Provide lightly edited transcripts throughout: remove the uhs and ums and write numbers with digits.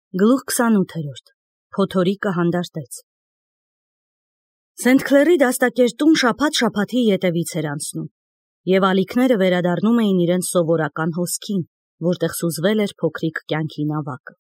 Գլուխ 28 Փոթորիկը հանդարտեց։ Սենթ Քլերի դաստակերտում շաբաթ-շաբաթի ետևից էր անցնում, և ալիքները վերադառնում էին իրենց սովորական հոսքին, որտեղ սուզվել էր փոքրիկ կյանքի նավակը։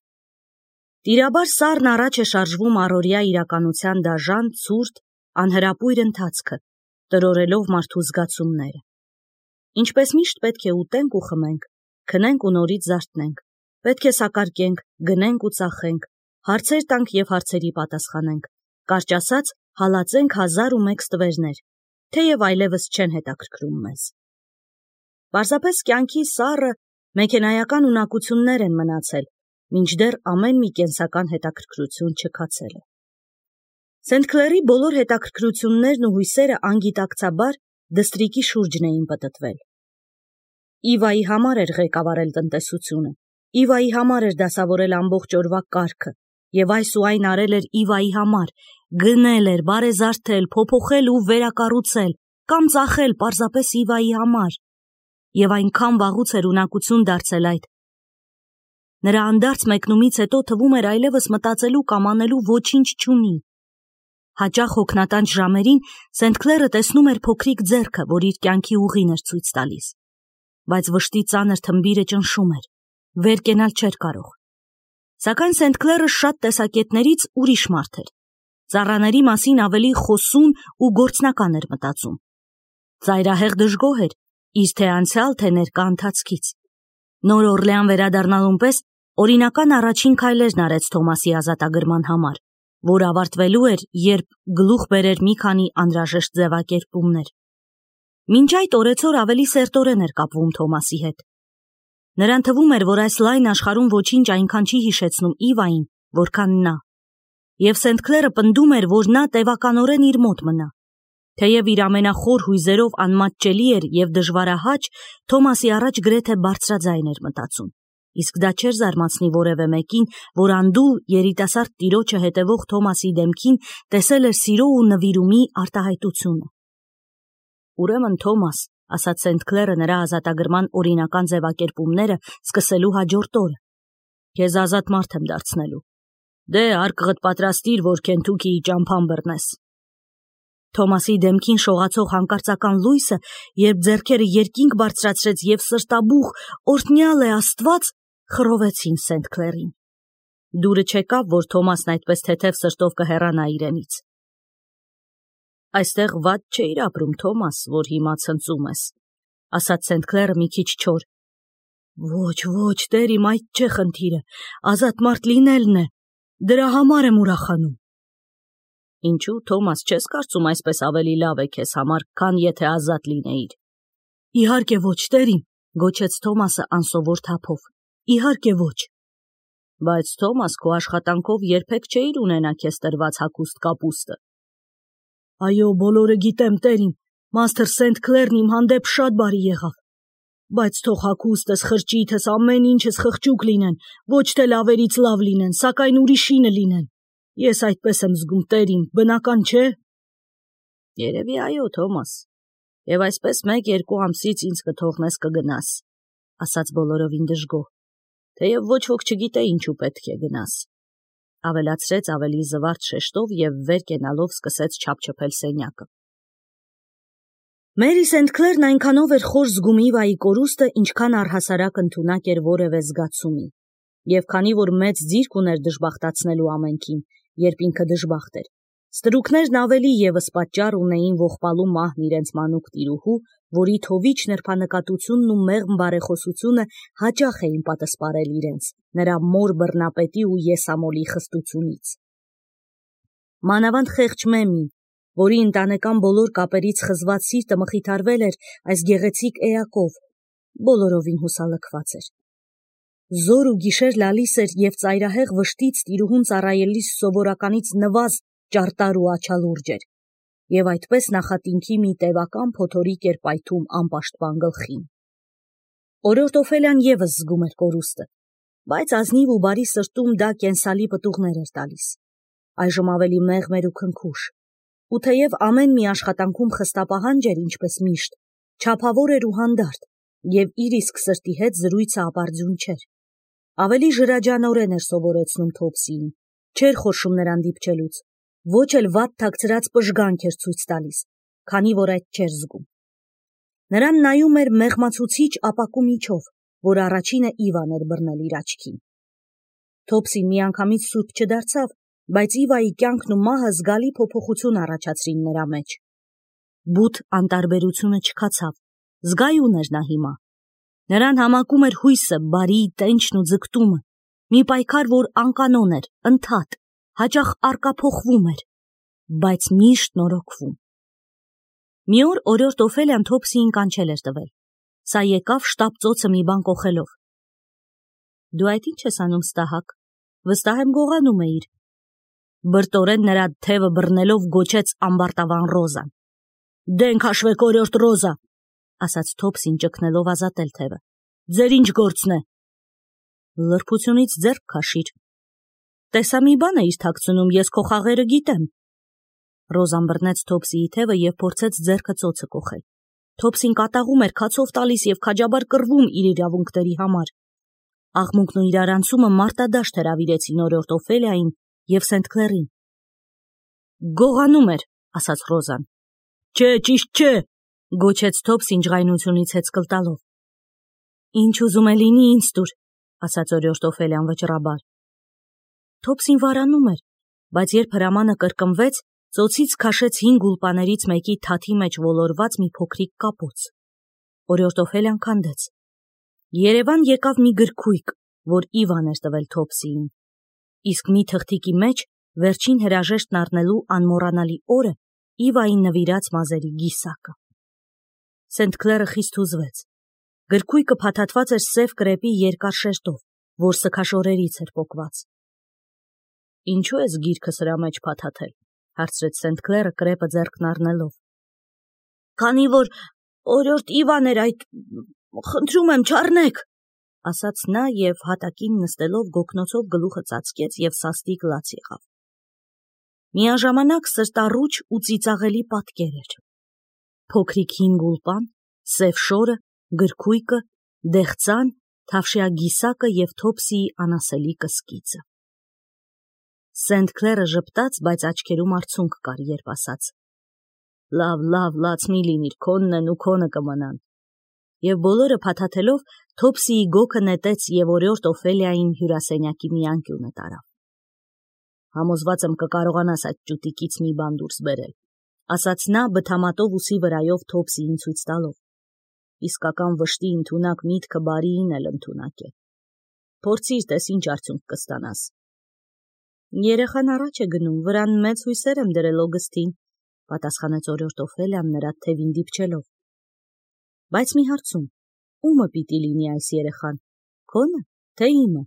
Տիրաբար սառն առաջ է շարժվում առօրյա իրականության դաժան, ցուրտ, անհրապույր ընթացքը, տրորելով մարդու զգացումները։ Ինչպես միշտ պետք է ուտենք ու խմենք, քնենք ու նորից զարթնենք, պետք է սակարկենք, գնենք ու ծախենք, հարցեր տանք և հարցերի պատասխանենք, կարճ ասած, հալածենք 1001 ստվերներ, թեև այլևս չեն հետաքրքրում մեզ։ Պարզապես կյանքի սառը, մեքենայական ունակություններ են մնացել, մինչդեռ ամեն մի կենսական հետաքրքրություն չքացել է։ Սենթ Քլերի բոլոր հետաքրքրություններն ու հույսերը անգիտակցաբար դստրիկի շուրջն էին պտտվել։ Իվայի համար էր ղեկավարել տնտեսությունը, Իվայի համար էր դասավորել ամբողջ օրվա կարգը, և այս ու այն արել էր Իվայի համար, գնել էր, բարեզարդել, փոփոխել ու վերակառուցել, կամ ծախել պարզապես Իվայի համար, և այնքան վաղուց էր ունակություն դարձել այդ։ Նրա անդարձ մեկնումից հետո թվում էր այլևս մտածելու կամ անելու ոչինչ չունի։ Հաճախ հոգնատանջ ժամերին Սենթ Քլերը տեսնում էր փոքրիկ ձեռքը, որ իր կյանքի ուղին էր ցույց տալիս, բայց վշտի ծանր թմբիրը ճնշում էր, վեր կենալ չէր կարող։ Սակայն Սենթ Քլերը շատ տեսակետներից ուրիշ մարդ էր, ծառաների մասին ավելի խոսուն ու գործնական էր մտածում։ Ծայրահեղ դժգոհ էր, իր թե անցյալ, թե ներկա ընթացքից։ Նոր Օրլեան վերադառնալուն պես օրինական առաջին քայլերն արեց Թոմասի ազատագրման համար, որ ավարտվելու էր, երբ գլուխ բերեր մի քանի անհրաժեշտ ձևակերպումներ։ Մինչ այդ օրեցօր ավելի սերտորեն էր կապվում Թոմասի հետ։ Նրան թվում էր, որ այս լայն աշխարհում ոչինչ այնքան չի հիշեցնում Իվային, որքան նա։ Եվ Սենթ Քլերը պնդում էր, որ նա տևականորեն իր մոտ մնա։ Թեև իր ամենախոր հույզերով անմատչելի էր և դժվարահաճ, Թոմասի առաջ գրեթե բարձրաձայն էր մտածում, իսկ դա չէր զարմացնի որևէ մեկին, որ անդուլ երիտասարդ տիրոջը հետևող Թոմասի դեմքին տեսել էր սիրո ու նվիրումի արտահայտությունը։ Ուրեմն Թոմաս, ասաց Սենթ Քլերը նրա ազատագրման օրինական ձևակերպումները սկսելու հաջորդ օրը, քեզ ազատ մարդ եմ դարձնելու։ Դե արկղդ պատրաստիր, որ Քենթուքիի ճամփան բռնես։ Թոմասի դեմքին շողացող հանկարծական լույսը, երբ ձեռքերը երկինք բարձրացրեց և սրտաբուխ, օրհնյալ է Աստված, խռովեցին Սենթ Քլերին։ Դուրը չեկավ, որ Թոմասն այդպես թեթև սրտով կհեռանա իրենից։ Այստեղ վատ չէիր ապրում, Թոմաս, որ հիմա ցնծում ես, ասաց Սենթ Քլերը մի քիչ չոր։ Ոչ, տեր իմ, այդ չէ խնդիրը, ազատ մարդ լինելն է, դրա համար եմ ուրախանում։ Ինչու, Թոմաս, չես կարծում այսպես ավելի լավ է քեզ համար, քան եթե ազատ լինեիր։ Իհարկե ոչ, տեր իմ, գոչեց Թոմասը անսովոր թափով։ Իհարկե ոչ։ Բայց Թոմաս, քո աշխատանքով երբեք չէիր ունենա քեզ տրված հագուստ կապուստը։ Այո, բոլորը գիտեմ, տեր իմ, մաստր Սենթ Քլերն իմ հանդեպ շատ բարի եղավ։ Բայց թող հագուստս, խրճիթս, ամեն ինչս խղճուկ լինեն, ոչ թե լավերից լավ լինեն, սակայն ուրիշինը լինեն։ Ես այդպես եմ զգում, տեր իմ, բնական չէ։ Երևի այո, Թոմաս, և այսպես 1-2 ամսից ինձ կթողնես կգնաս, ասաց բոլորովին դժգոհ, թեև ոչ ոք չգիտե ինչու պետք է գնաս, ավելացրեց ավելի զվարթ շեշտով և վեր կենալով սկսեց չափչփել սենյակը։ Մերի Սենթ Քլերն այնքանով էր խոր զգում Իվայի կորուստը, ինչքան առհասարակ ընդունակ էր որևէ զգացումի, և քանի որ մեծ ձիրք ուներ դժբախտացնելու ամենքին, երբ ինքը դժբախտ էր, ստրուկներն ավելի ևս պատճառ ունեին ողբալու մահն իրենց մանուկ տիրուհու, որի թովիչ նրբանկատությունն ու մեղմ բարեխոսությունը հաճախ էին պատսպարել իրենց, նրա մոր բռնապետի ու եսամոլի խստությունից։ Մանավանդ խեղճ Մեմին, որի ընտանեկան բոլոր կապերից խզված սիրտը մխիթարվել էր այս գեղեցիկ էակով, բոլորովին հուսալքված էր։ Զոր ու գիշեր լալիս էր և ծայրահեղ վշտից տիրուհուն ծառայելիս սովորականից նվազ ճարտար ու աչալուրջ էր, և այդպես նախատինքի մի տևական փոթորիկ էր պայթում անպաշտպան գլխին։ Օրորդ Օֆելիան ևս զգում էր կորուստը, բայց ազնիվ ու բարի սրտում դա կենսալի պտուղներ էր տալիս, այժմ ավելի մեղմ էր ու քնքուշ, ու թեև ամեն մի աշխատանքում խստապահանջ էր ինչպես միշտ, չափավոր էր ու հանդարտ, և իր իսկ սրտի հետ զրույցը ապարդյուն չէր։ Ավելի ժրաջանորեն էր սովորեցնում Թոփսիին, չէր խորշում նրան դիպչելուց, ոչ էլ վատ թաքցրած պժգանք էր ցույց տալիս, քանի որ այդ չէր զգում։ Նրան նայում էր մեղմացուցիչ ապակու միջով, որ առաջինը Իվան էր բռնել իր աչքին։ Թոփսին միանգամից սուրբ չդարձավ, բայց Իվայի կյանքն ու մահը զգալի փոփոխություն առաջացրին նրա մեջ։ Բութ անտարբերությունը չքացավ, զգայուն էր նա հիմա։ Նրան համակում էր հույսը, բարի տենչն ու ձգտումը, մի պայքար, որ անկանոն էր, ընդհատ, հաճախ արկափոխվում էր, բայց միշտ նորոգվում։ Մի օր օրիորդ Օֆելիան Թոփսիին կանչել էր տվել։ Սա եկավ շտապ ծոցը մի բան կոխելով։ Դու այդ ինչ ես անում, Ստահակ, վստահ եմ գողանում էիր։ Բրտորեն նրա թևը բռնելով գոչեց ամբարտավան Ռոզան։ Դենք հաշվեք օրիորդ Ռոզա, ասաց Թոփսին ճգնելով ազատել թևը։ Ձեր ինչ գործն է։ Լրբությունից ձեռք քաշիր։ Տեսա մի բան էիր թաքցնում, ես քո խաղերը գիտեմ։ Ռոզան բռնեց Թոփսիի թևը և փորձեց ձեռքը ծոցը կոխել։ Թոփսին կատաղում էր, քացով տալիս և քաջաբար կռվում իր իրավունքների համար։ Աղմուկն ու իրարանցումը մարտադաշտ հրավիրեցին օրիորդ Օֆելիային և Սենտ Քլերին։ Գողանում էր, ասաց Ռոզան։ Չէ, ճիշտ չէ, գոչեց Թոփսին ջղայնությունից հեծկլ տալով։ Ինչ ուզում է լինի, ինձ տուր, ասաց օրիորդ Օֆելիան վճռաբար։ Թոփսին վարանում էր, բայց երբ հրամանը կրկնվեց, ծոցից քաշեց 5 գուլպաներից մեկի թաթի մեջ ոլորված մի փոքրիկ կապոց։ Օրիորդ Օֆելիան քանդեց։ Երևան եկավ մի գրքույկ, որ Իվան էր տվել Թոփսիին։ Իսկ մի թղթիկի մեջ վերջին հրաժեշտն առնելու անմոռանալի օրը Իվային նվիրած մազերի գիսակը։ Սենտ Քլերը խիստ հուզվեց։ Գրքույկը փաթաթված էր սև կրեպի երկար շերտով, որ սքաշորերից էր պոկված։ Ինչու ես գիրքը սրա մեջ փաթաթել, հարցրեց Սենտ Քլերը կրեպը ձեռքն առնելով։ Քանի որ օրիորդ Իվան էր այդ, խնդրում եմ չառնեք, ասաց նա և հատակին նստելով գոգնոցով գլուխը ծածկեց և սաստիկ լաց եղավ։ Միաժամանակ սրտառուչ ու ծիծաղելի պատկեր էր։ Փոքրիկ 5 գուլպան, սև շորը, գրքույկը, դեղցան, թավշյա գիսակը և Թոփսիի անասելի կսկիծը։ Սենտ Քլերը ժպտաց, բայց աչքերում արցունք կար, երբ ասաց. Լավ, լաց մի լինիր, քոնն են ու քոնը կմնան։ Եվ բոլորը փաթաթելով Թոփսիի գոգը նետեց և օրիորդ Օֆելիային հյուրասենյակի մի անկյունը տարավ։ Համոզված եմ կկարողանաս այդ ճուտիկից մի բան դուրս բերել, ասաց նա բթամատով ուսի վրայով Թոփսիին ցույց տալով։ Իսկական վշտի ընդունակ միտքը բարիին էլ ընդունակ է։ Փորձիր, տես ինչ արդյունք կստանաս։ Երեխան առաջ է գնում, վրան մեծ հույսեր եմ դրել Օգստին, պատասխանեց օրիորդ Օֆելիան նրա թևին դիպչելով։ Բայց մի հարցում, ումը պիտի լինի այս երեխան, քոնը, թե իմը։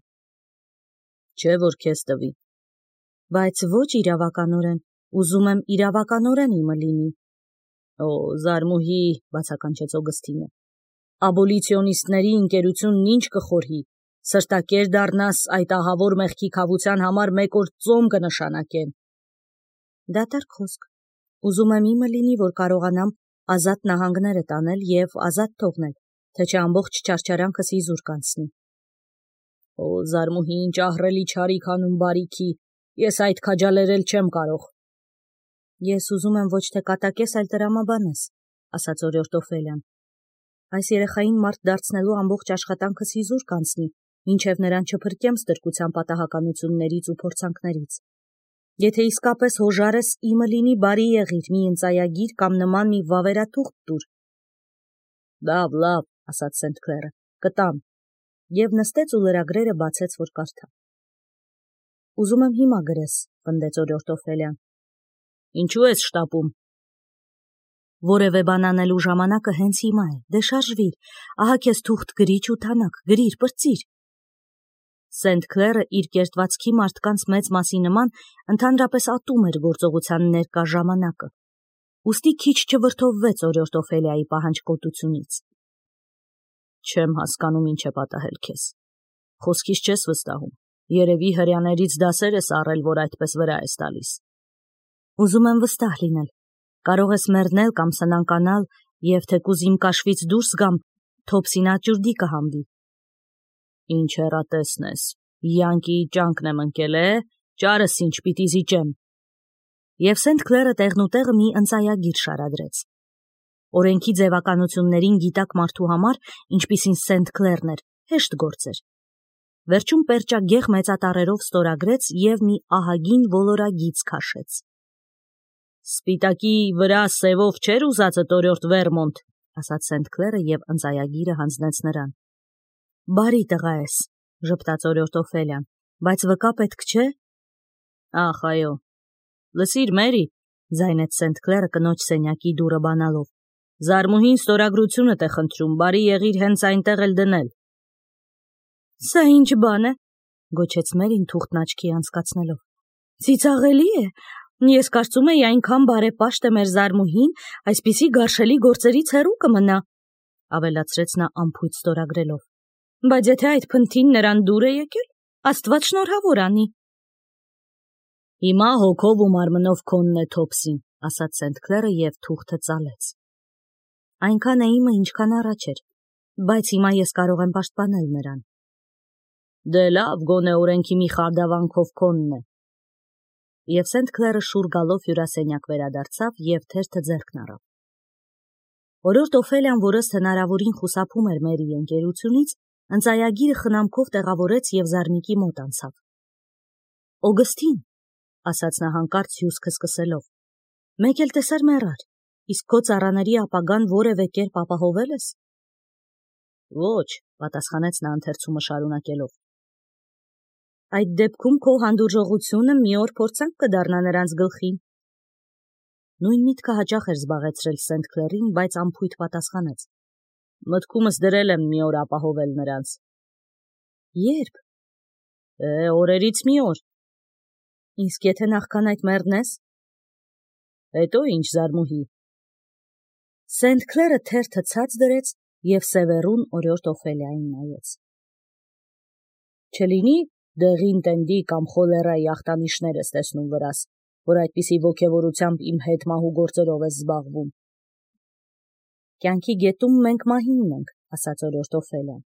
Չէ որ քեզ տվի։ Բայց ոչ իրավականորեն, ուզում եմ իրավականորեն իմը լինի։ Օ, զարմուհի, բացականչեց Օգստինը։ Աբոլիցիոնիստների ընկերությունն ինչ կխորհի, սրտակեր դառնաս այդ ահավոր մեղքի քավության համար 1 օր ծոմ կնշանակեն։ Դատարկ խոսք, ուզում եմ իմը լինի, որ կարողանամ ազատ նահանգները տանել և ազատ թողնել, թե չէ ամբողջ չարչարանքս իզուր կանցնի։ Օ, զարմուհի, ինչ ահռելի չարիք անում բարիքի, ես այդ քաջալերել չեմ կարող։ Ես ուզում եմ ոչ թե կատակես, այլ տրամաբանես, ասաց օրիորդ Օֆելիան։ Այս երեխային մարդ դարձնելու ամբողջ աշխատանքս իզուր կանցնի, մինչև նրան չփրկեմ ստրկության պատահականություններից ու փորձանքներից։ Եթե իսկապես հոժարս իմը լինի, բարի եղիր, մի ընծայագիր կամ նման մի վավերաթուղթ տուր։ Լավ, ասաց Սենտ Քլերը, կտամ, և նստեց ու լրագրերը բացեց, որ կարդա։ Ուզում եմ հիմա գրես, պնդեց օրիորդ Օֆելիան։ Ինչու ես շտապում։ Որևէ բան անելու ժամանակը հենց հիմա է, դե շարժվիր, ահա քեզ թուղթ գրիչ ու թանակ, գրիր, պրծիր։ Սենտ Քլերը իր կերտվածքի մարդկանց մեծ մասի նման ընդհանրապես ատում էր գործողության ներկա ժամանակը։ Ուստի քիչ չվրդովվեց օրիորդ Օֆելիայի պահանջկոտությունից։ Չեմ հասկանում ինչ է պատահել քեզ։ Խոսքիս չես վստահում։ Երևի հրյաներից դասեր ես առել, որ այդպես վրա ես տալիս։ Ուզում եմ վստահ լինել։ Կարող ես մեռնել կամ սնանկանալ, և թեկուզ իմ կաշվից դուրս գամ, Թոփսին աճուրդի կհանվի։ Ինչ հեռատեսն ես, յանքի ճանկն եմ ընկել է, ճարս ինչ պիտի զիջեմ։ Եվ Սենթ Քլերը տեղնուտեղը մի ընծայագիր շարադրեց։ Օրենքի ձևականություններին գիտակ մարդու համար, ինչպիսին Սենթ Քլերն էր, հեշտ գործ էր։ Վերջում պերճագեղ մեծատառերով ստորագրեց և մի ահագին ոլորագիծ քաշեց։ Սպիտակի վրա սևով չէր ուզածդ օրիորդ Վերմոնտ, ասաց Սենթ Քլերը և ընծայագիրը հանձնեց նրան։ Բարի տղա ես, ժպտաց օրիորդ Օֆելիան, բայց վկա պետք չէ։ Ախ, այո։ Լսիր, Մերի, ձայնեց Սենթ Քլերը կնոջ սենյակի դուռը բանալով։ Զարմուհին ստորագրությունդ է խնդրում, բարի եղիր հենց այնտեղ էլ դնել։ Սա ինչ բան է, գոչեց Մերին թուղթն աչքի անցկացնելով։ Ծիծաղելի է։ Ես կարծում էի այնքան բարեպաշտ է մեր զարմուհին, այսպիսի գարշելի գործերից հեռու կմնա, ավելացրեց նա անփույթ ստորագրելով։ Բայց եթե այդ փնթին նրան դուր է եկել, Աստված շնորհավոր անի։ Հիմա հոգով ու մարմնով քոնն է Թոփսին, ասաց Սենթ Քլերը և թուղթը ծալեց։ Այնքան է իմը, ինչքան առաջ էր, բայց հիմա ես կարող եմ պաշտպանել նրան։ Դե լավ, գոնե օրենքի մի խարդավանքով քոնն է։ Եվ Սենթ Քլերը շուռ գալով հյուրասենյակ վերադարձավ և թերթը ձեռքն առավ։ Օրիորդ Օֆելիան, որ ըստ հնարավորին խուսափում էր Մերիի ընկերությունից, ընծայագիրը խնամքով տեղավորեց և զարմիկի մոտ անցավ։ Օգստին, ասաց նա հանկարծ հյուսքը սկսելով, մեկ էլ տեսար մեռար, իսկ քո ծառաների ապագան որևէ կերպ ապահովել ես։ Ոչ, պատասխանեց նա ընթերցումը շարունակելով։ Այդ դեպքում քո հանդուրժողությունը մի օր փորձանք կդառնա նրանց գլխին։ Նույն միտքը հաճախ էր զբաղեցրել Սենթ Քլերին, բայց անփույթ պատասխանեց. Մտքումս դրել եմ մի օր ապահովել նրանց։ Երբ։ Օրերից մի օր։ Իսկ եթե նախքան այդ մեռնես։ Հետո ինչ զարմուհի։ Սենթ Քլերը թերթը ցած դրեց և սևեռուն օրիորդ Օֆելիային նայեց։ Չլինի դեղին տենդի կամ խոլերայի ախտանիշներ ես տեսնում վրաս, որ այդպիսի ոգևորությամբ իմ հետ մահու գործերով ես զբաղվում։ Կյանքի գետում մենք մահինն ենք, ասաց օրիորդ Օֆելիան։